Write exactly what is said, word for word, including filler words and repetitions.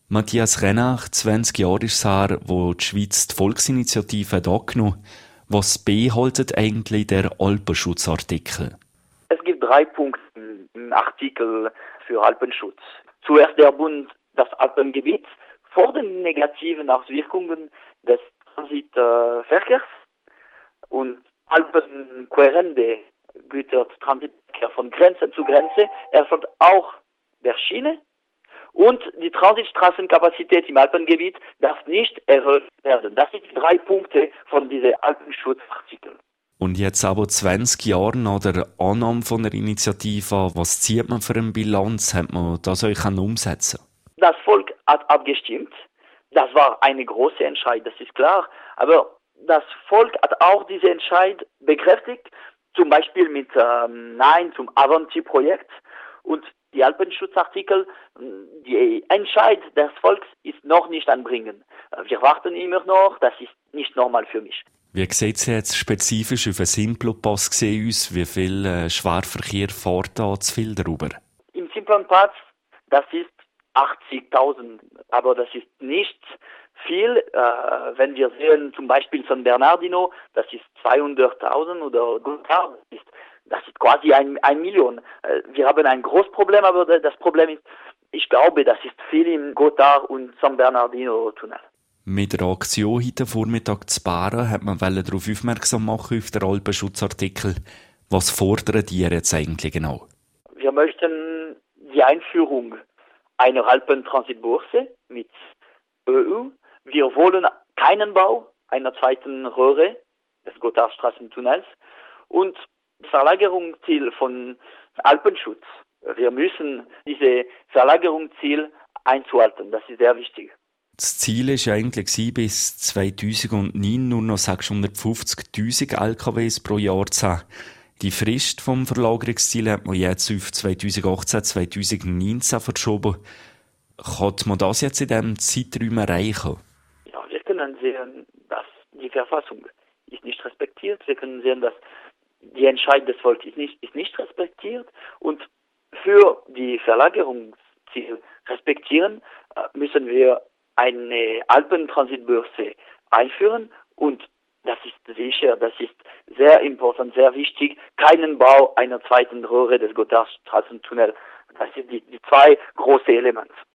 Matthias Renach, zwanzig Jahre ist es her, wo die Schweiz die Volksinitiative hat angenommen. Was beinhaltet eigentlich der Alpenschutzartikel? Es gibt drei Punkte im Artikel für Alpenschutz. Zuerst der Bund das Alpengebiet vor den negativen Auswirkungen des Transitverkehrs und alpenkohärente Gütertransitverkehr von Grenze zu Grenze erfolgt auch der Schiene. Und die Transitstraßenkapazität im Alpengebiet darf nicht erhöht werden. Das sind die drei Punkte von diesem Alpenschutzartikel. Und jetzt aber zwanzig Jahre nach der Annahme von der Initiative, was zieht man für eine Bilanz? Hat man das euch umsetzen? Das Volk hat abgestimmt. Das war eine große Entscheidung, das ist klar. Aber das Volk hat auch diese Entscheidung bekräftigt, zum Beispiel mit ähm, Nein zum Avanti-Projekt. Und die Alpenschutzartikel, die Entscheid des Volks ist noch nicht anbringen. Wir warten immer noch, das ist nicht normal für mich. Wie sieht es jetzt spezifisch auf den Simplon-Pass aus? Wie viel äh, Schwerverkehr fährt da zu viel darüber? Im Simplon-Pass, das ist achtzigtausend, aber das ist nicht viel. Äh, wenn wir sehen, zum Beispiel San Bernardino, das ist zweihunderttausend oder Gotthard, das ist Das ist quasi ein, ein Million. Wir haben ein großes Problem, aber das Problem ist, ich glaube, das ist viel im Gotthard und San Bernardino Tunnel. Mit der Aktion heute Vormittag zu Baren hat man darauf aufmerksam machen auf den Alpenschutzartikel. Was fordern die jetzt eigentlich genau? Wir möchten die Einführung einer Alpentransitbörse mit E U. Wir wollen keinen Bau einer zweiten Röhre des Gotthardstraßentunnels und Verlagerungsziel von Alpenschutz. Wir müssen diese Verlagerungsziel einzuhalten. Das ist sehr wichtig. Das Ziel war eigentlich bis zweitausendneun nur noch sechshundertfünfzigtausend L K Ws pro Jahr zu haben. Die Frist vom Verlagerungsziel hat man jetzt auf zweitausendachtzehn zweitausendneunzehn verschoben. Kann man das jetzt in diesem Zeitraum erreichen? Ja, wir können sehen, dass die Verfassung ist nicht respektiert. Wir können sehen, dass die Entscheidung des Volkes ist nicht, ist nicht respektiert. Und für die Verlagerungsziel respektieren, müssen wir eine Alpentransitbörse einführen. Und das ist sicher, das ist sehr important, sehr wichtig. Keinen Bau einer zweiten Röhre des Gotthardstraßentunnels. Das sind die, die zwei großen Elemente.